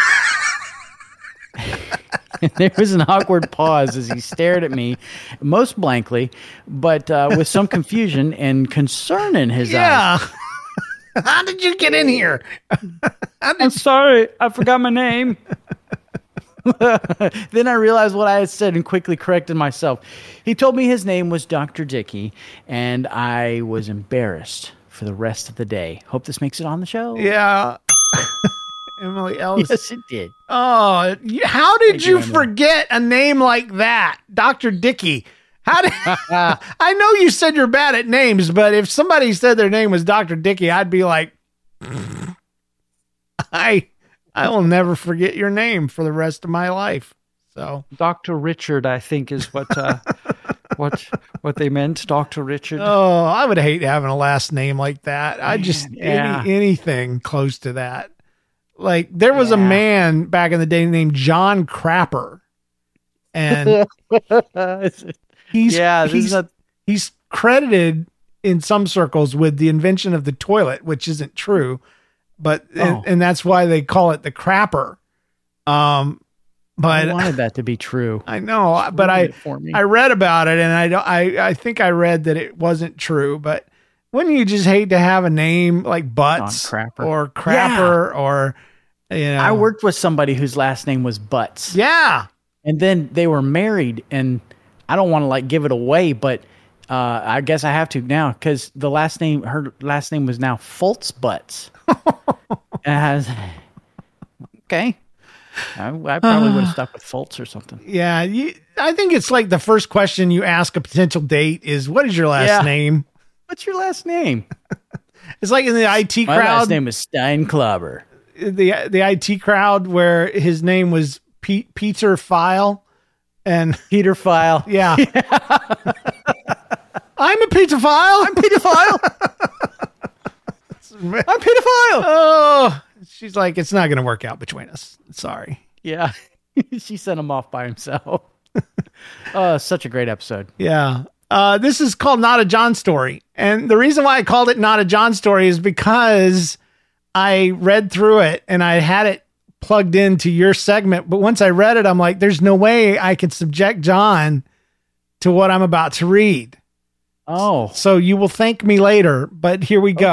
And there was an awkward pause as he stared at me, most blankly, but uh, with some confusion and concern in his yeah. eyes. Yeah. How did you get in here? I'm sorry, I forgot my name. Then I realized what I had said and quickly corrected myself. He told me his name was Doctor Dickey, and I was embarrassed for the rest of the day. Hope this makes it on the show. Yeah. Emily Ellis. Yes, it did. Oh, how did Thank you, you forget a name like that? Doctor Dickey. How did I know you said you're bad at names, but if somebody said their name was Doctor Dickey, I'd be like, I I will never forget your name for the rest of my life. So Doctor Richard, I think, is what uh, what what they meant. Doctor Richard. Oh, I would hate having a last name like that. I just yeah. any, anything close to that. Like there was yeah. a man back in the day named John Crapper, and he's yeah, he's a- he's credited in some circles with the invention of the toilet, which isn't true. But oh. and, and that's why they call it the crapper. Um, but I wanted that to be true. I know, Just but I I read about it, and I don't. I I think I read that it wasn't true. But wouldn't you just hate to have a name like Butts Crapper. or Crapper yeah. or you know? I worked with somebody whose last name was Butts. Yeah, and then they were married, and I don't want to like give it away, but. Uh, I guess I have to now because the last name, her last name was now Fultz Butts. As, okay. I, I probably would have stuck with Fultz or something. Yeah. You, I think it's like the first question you ask a potential date is, what is your last yeah. name? What's your last name? It's like in the I T My crowd. My last name is Steinklauber. The, the I T crowd where his name was Pete, Peter File and Peter File. Yeah. yeah. I'm a pedophile. I'm pedophile. I'm pedophile. Oh, she's like, it's not going to work out between us. Sorry. Yeah. She sent him off by himself. Oh, such a great episode. Yeah. Uh, this is called Not a John Story. And the reason why I called it Not a John Story is because I read through it and I had it plugged into your segment. But once I read it, I'm like, there's no way I can subject John to what I'm about to read. Oh, so you will thank me later, but here we go. Okay.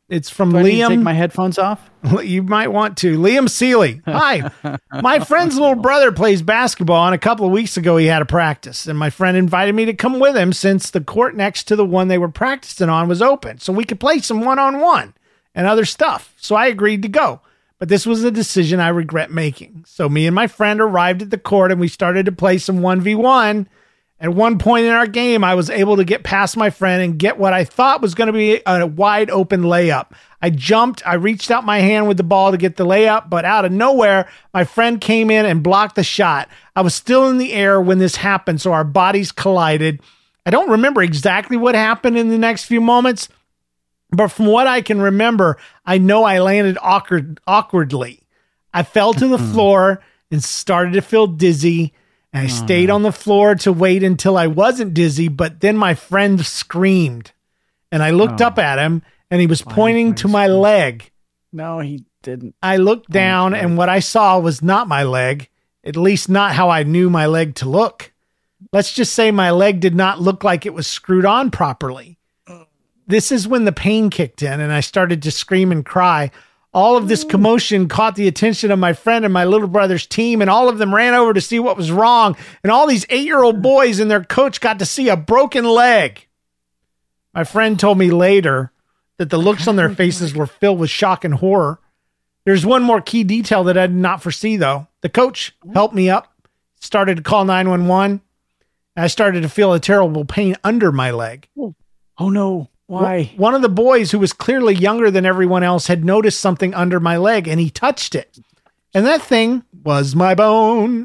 It's from Do I need to Liam. take my headphones off? You might want to. Liam Seeley. Hi. My friend's little brother plays basketball, and a couple of weeks ago he had a practice, and my friend invited me to come with him since the court next to the one they were practicing on was open, so we could play some one-on-one and other stuff. So I agreed to go. But this was a decision I regret making. So me and my friend arrived at the court, and we started to play some one v one. At one point in our game, I was able to get past my friend and get what I thought was going to be a wide open layup. I jumped, I reached out my hand with the ball to get the layup, but out of nowhere, my friend came in and blocked the shot. I was still in the air when this happened, so our bodies collided. I don't remember exactly what happened in the next few moments, but from what I can remember, I know I landed awkward, awkwardly. I fell to the floor and started to feel dizzy. And I oh, stayed no. on the floor to wait until I wasn't dizzy, but then my friend screamed. And I looked oh. up at him, and he was Why pointing to my scream? leg. No, he didn't. I looked down, and what I saw was not my leg, at least not how I knew my leg to look. Let's just say my leg did not look like it was screwed on properly. This is when the pain kicked in, and I started to scream and cry. All of this commotion caught the attention of my friend and my little brother's team, and all of them ran over to see what was wrong. And all these eight-year-old boys and their coach got to see a broken leg. My friend told me later that the looks on their faces were filled with shock and horror. There's one more key detail that I did not foresee, though. The coach helped me up, started to call nine one one. And I started to feel a terrible pain under my leg. Oh, no. Why? One of the boys, who was clearly younger than everyone else, had noticed something under my leg, and he touched it. And that thing was my bone.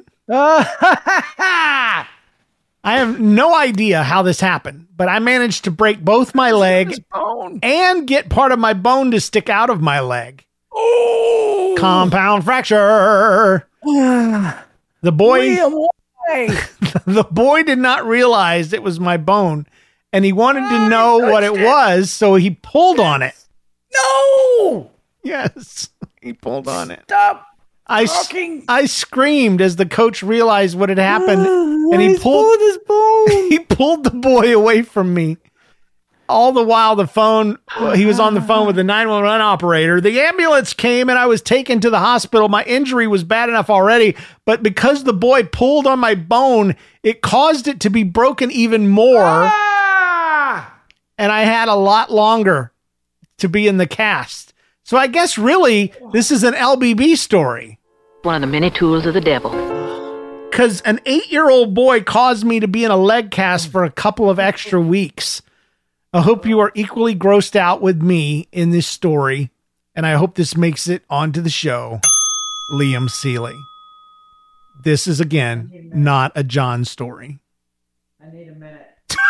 I have no idea how this happened, but I managed to break both my leg and get part of my bone to stick out of my leg. Oh. Compound fracture. The boy, the boy did not realize it was my bone. And he wanted to know what it was, so he pulled on it. No! Yes, he pulled on it. Stop I, talking. I screamed as the coach realized what had happened, uh, and he pulled his bone. He pulled the boy away from me. All the while, the phone, he was on the phone with the nine one one operator. The ambulance came, and I was taken to the hospital. My injury was bad enough already, but because the boy pulled on my bone, it caused it to be broken even more. Ah! And I had a lot longer to be in the cast. So I guess really this is an L B B story. One of the many tools of the devil. Because an eight-year-old boy caused me to be in a leg cast for a couple of extra weeks. I hope you are equally grossed out with me in this story. And I hope this makes it onto the show. Liam Seeley. This is, again, not a John story. I need a minute.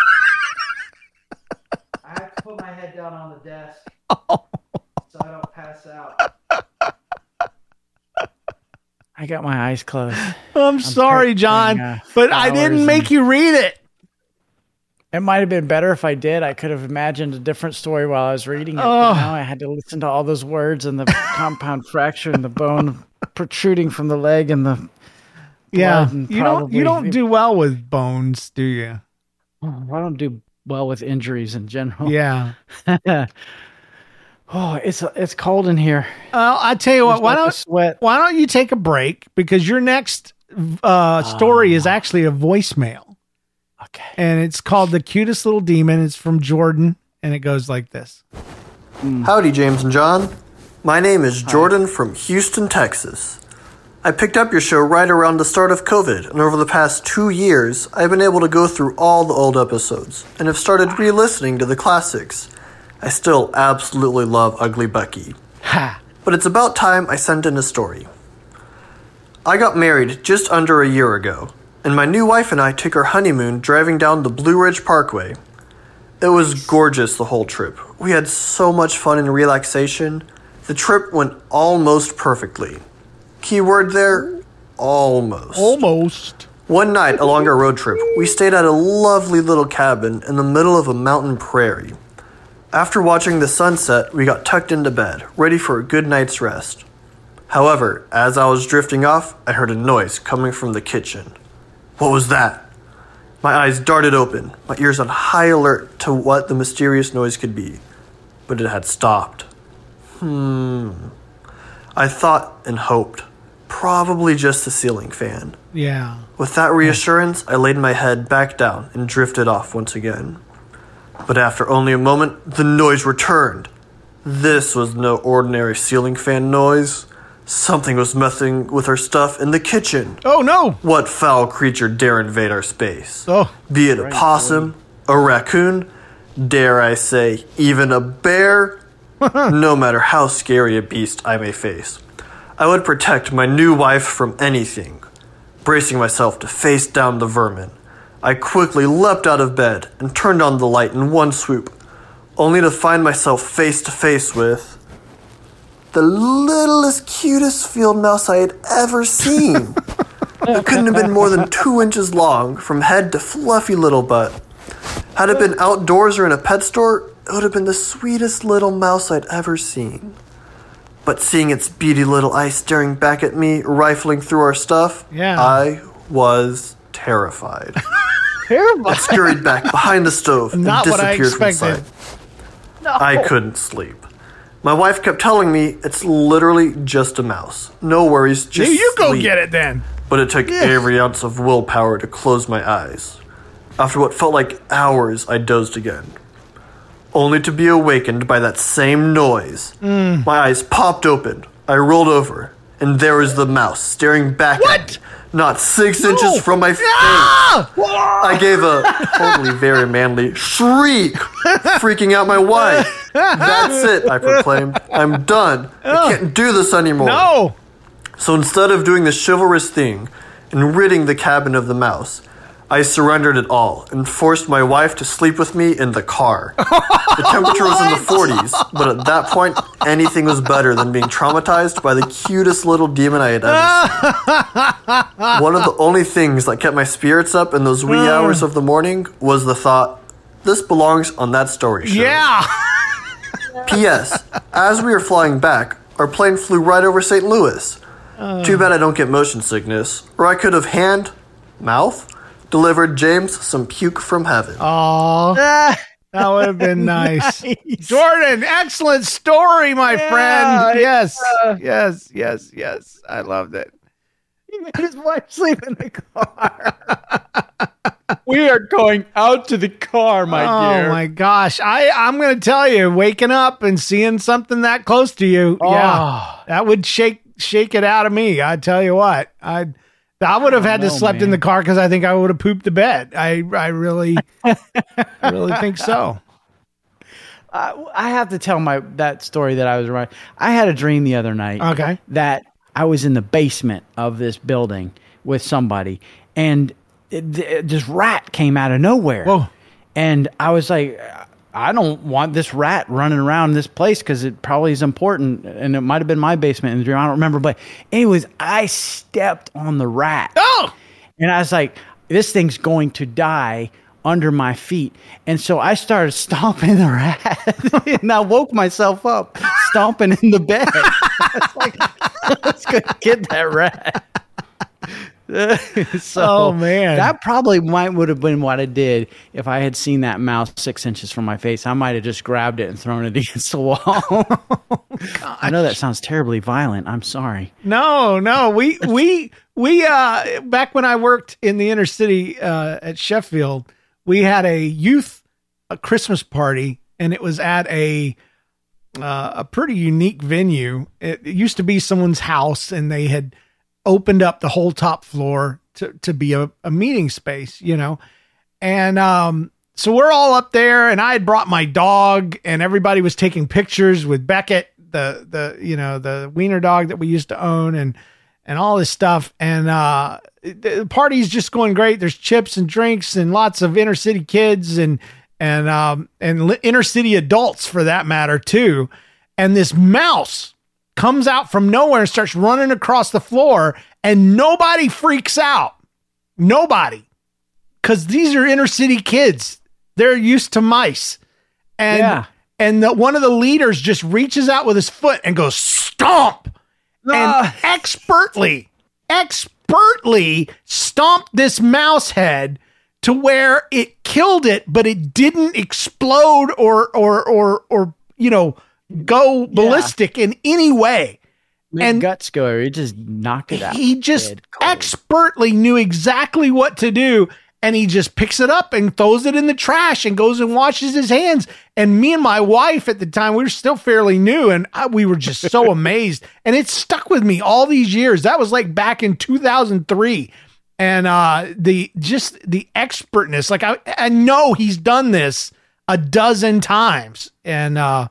I have to put my head down on the desk oh. so I don't pass out. I got my eyes closed. I'm, I'm sorry, John, uh, but I didn't make you read it. It might have been better if I did. I could have imagined a different story while I was reading it. Oh. But now I had to listen to all those words and the compound fracture and the bone protruding from the leg and the yeah. And you don't you don't do well with bones, do you? I don't do well with injuries in general. Yeah. Oh, it's it's cold in here. Uh, I tell you what, why don't sweat. why don't you take a break, because your next uh, story uh, is actually a voicemail. Okay. And it's called The Cutest Little Demon. It's from Jordan, and it goes like this. Howdy, James and John. My name is Jordan Hi. from Houston, Texas. I picked up your show right around the start of COVID, and over the past two years, I've been able to go through all the old episodes, and have started re-listening to the classics. I still absolutely love Ugly Bucky. Ha! But it's about time I sent in a story. I got married just under a year ago, and my new wife and I took our honeymoon driving down the Blue Ridge Parkway. It was gorgeous the whole trip. We had so much fun and relaxation. The trip went almost perfectly. Keyword there, almost. Almost. One night along our road trip, we stayed at a lovely little cabin in the middle of a mountain prairie. After watching the sunset, we got tucked into bed, ready for a good night's rest. However, as I was drifting off, I heard a noise coming from the kitchen. What was that? My eyes darted open, my ears on high alert to what the mysterious noise could be. But it had stopped. Hmm. I thought and hoped. Probably just a ceiling fan. Yeah. With that reassurance, I laid my head back down and drifted off once again. But after only a moment, the noise returned. This was no ordinary ceiling fan noise. Something was messing with our stuff in the kitchen. Oh, no. What foul creature dare invade our space? Oh. Be it a possum, a raccoon, dare I say, even a bear? No matter how scary a beast I may face, I would protect my new wife from anything. Bracing myself to face down the vermin, I quickly leapt out of bed and turned on the light in one swoop, only to find myself face to face with the littlest, cutest field mouse I had ever seen. It couldn't have been more than two inches long, from head to fluffy little butt. Had it been outdoors or in a pet store, it would have been the sweetest little mouse I'd ever seen. But seeing its beady little eyes staring back at me, rifling through our stuff, yeah. I was terrified. Terrified? I scurried back behind the stove and Not disappeared what I expected. from sight. No. I couldn't sleep. My wife kept telling me it's literally just a mouse. No worries, just you, you go sleep. get it then. But it took Yeah. every ounce of willpower to close my eyes. After what felt like hours, I dozed again, only to be awakened by that same noise. Mm. My eyes popped open. I rolled over, and there was the mouse staring back what? at me, not six no. inches from my face. Ah! I gave a totally very manly shriek, freaking out my wife. That's it, I proclaimed. I'm done. I can't do this anymore. No. So instead of doing the chivalrous thing and ridding the cabin of the mouse, I surrendered it all and forced my wife to sleep with me in the car. The temperature was in the forties, but at that point, anything was better than being traumatized by the cutest little demon I had ever seen. One of the only things that kept my spirits up in those wee hours of the morning was the thought, this belongs on that story show. Yeah. P S. As we were flying back, our plane flew right over Saint Louis. Uh. Too bad I don't get motion sickness, or I could have hand, mouth, delivered James some puke from heaven. Aw, that would have been nice. nice. Jordan, excellent story, my yeah, friend. Yes, uh, yes, yes, yes. I loved it. He made his wife sleep in the car. We are going out to the car, my oh, dear. Oh, my gosh. I, I'm going to tell you, waking up and seeing something that close to you, oh. yeah, that would shake shake it out of me. I tell you what, I'd I would have had to know, slept man. in the car because I think I would have pooped the bed. I I really, I really think so. Uh, I have to tell my that story that I was right. I had a dream the other night. Okay. That I was in the basement of this building with somebody, and it, it, this rat came out of nowhere. Whoa. And I was like, I don't want this rat running around this place because it probably is important, and it might have been my basement in the dream. I don't remember, but anyways, I stepped on the rat. Oh, and I was like, this thing's going to die under my feet, and so I started stomping the rat, and I woke myself up stomping in the bed. I was like, let's go get that rat. So oh man, that probably might would have been what I did if I had seen that mouse six inches from my face. I might have just grabbed it and thrown it against the wall. I know that sounds terribly violent. I'm sorry. No, no, we we we uh back when I worked in the inner city uh, at Sheffield, we had a youth a Christmas party, and it was at a uh, a pretty unique venue. It, it used to be someone's house, and they had opened up the whole top floor to, to be a, a meeting space, you know? And, um, so we're all up there, and I had brought my dog, and everybody was taking pictures with Beckett, the, the, you know, the wiener dog that we used to own, and, and all this stuff. And, uh, the party's just going great. There's chips and drinks and lots of inner city kids and, and, um, and inner city adults for that matter too. And this mouse comes out from nowhere and starts running across the floor, and nobody freaks out. Nobody. Because these are inner city kids. They're used to mice. And, yeah. and the, one of the leaders just reaches out with his foot and goes, stomp. Uh. And expertly, expertly stomped this mouse head to where it killed it, but it didn't explode or, or, or, or, you know, go ballistic yeah. in any way. Make and guts go, he just knocked it out. He just expertly knew exactly what to do. And he just picks it up and throws it in the trash and goes and washes his hands. And me and my wife at the time, we were still fairly new, and I, we were just so amazed. And it stuck with me all these years. That was like back in two thousand three. And uh, the just the expertness, like I, I know he's done this a dozen times. And uh,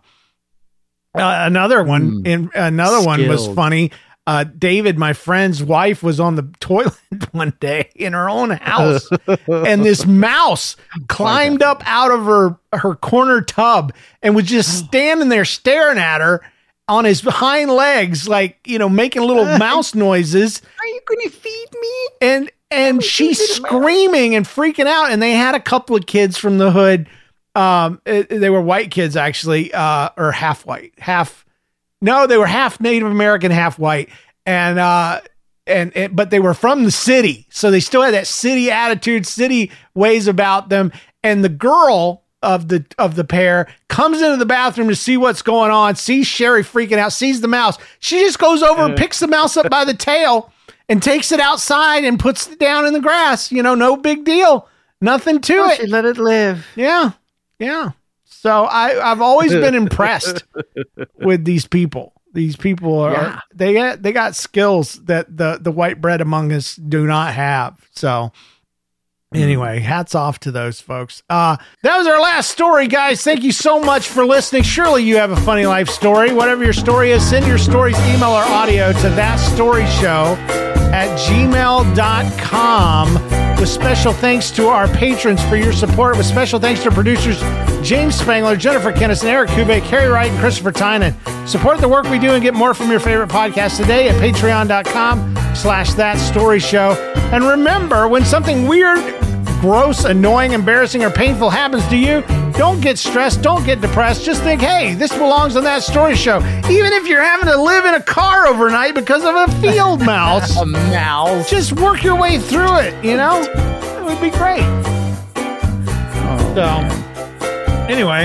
uh, another one, mm. in another Skilled. one was funny. Uh, David, my friend's wife, was on the toilet one day in her own house, and this mouse climbed up out of her, her corner tub and was just standing there staring at her on his hind legs, like, you know, making little mouse noises. Are you going to feed me? And, and she's screaming and freaking out. And they had a couple of kids from the hood. Um, it, they were white kids, actually, uh, or half white, half No, they were half Native American, half white, and uh, and, and but they were from the city, so they still had that city attitude, city ways about them. And the girl of the of the pair comes into the bathroom to see what's going on, sees Sherry freaking out, sees the mouse. She just goes over and picks the mouse up by the tail and takes it outside and puts it down in the grass. You know, no big deal, nothing to oh, it. She let it live. Yeah, yeah. So I, I've always been impressed with these people. These people are yeah. they got, they got skills that the, the white bread among us do not have. So anyway, hats off to those folks. Uh, that was our last story, guys. Thank you so much for listening. Surely you have a funny life story. Whatever your story is, send your stories, email or audio to that story show at gmail dot com. With special thanks to our patrons for your support. With special thanks to producers James Spangler, Jennifer Kennis, and Eric Kubek, Carrie Wright, and Christopher Tynan. Support the work we do and get more from your favorite podcast today at patreon dot com slash that story show. And remember, when something weird, gross, annoying, embarrassing, or painful happens to you, don't get stressed, don't get depressed. Just think, hey, this belongs on That Story Show. Even if you're having to live in a car overnight because of a field mouse. A mouse. Just work your way through it, you know? It would be great. Oh, so, man. Anyway,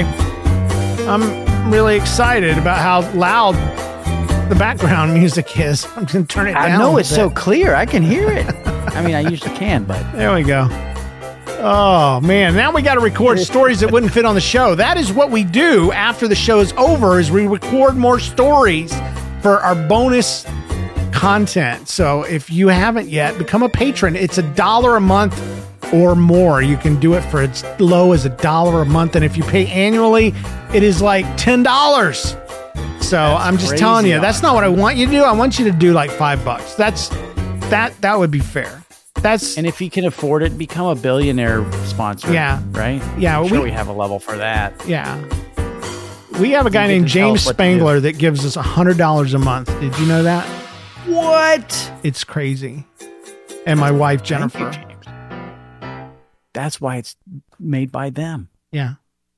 I'm really excited about how loud the background music is. I'm going to turn it down. I know it's bit. so clear. I can hear it. I mean, I usually can, but. There we go. Oh, man. Now we got to record stories that wouldn't fit on the show. That is what we do after the show is over, is we record more stories for our bonus content. So if you haven't yet, become a patron. It's a dollar a month or more. You can do it for as low as a dollar a month. And if you pay annually, it is like ten dollars. So that's I'm just telling you, that's not what I want you to do. I want you to do like five bucks. That's that, that would be fair. That's and if you can afford it, become a billionaire sponsor. Yeah. Right? Yeah. I'm sure we, we have a level for that. Yeah. We have a guy named James Spangler that gives us one hundred dollars a month. Did you know that? What? It's crazy. And my wife, Jennifer. Thank you, James. That's why it's made by them. Yeah.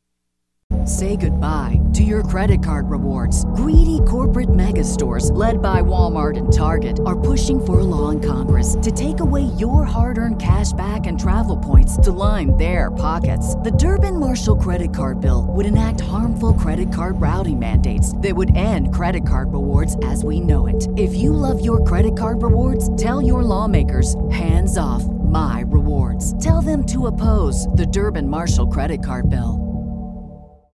Say goodbye to your credit card rewards. Greedy corporate mega stores, led by Walmart and Target, are pushing for a law in Congress to take away your hard-earned cash back and travel points to line their pockets. The Durbin-Marshall credit card bill would enact harmful credit card routing mandates that would end credit card rewards as we know it. If you love your credit card rewards, tell your lawmakers, hands off my rewards. Tell them to oppose the Durbin-Marshall credit card bill.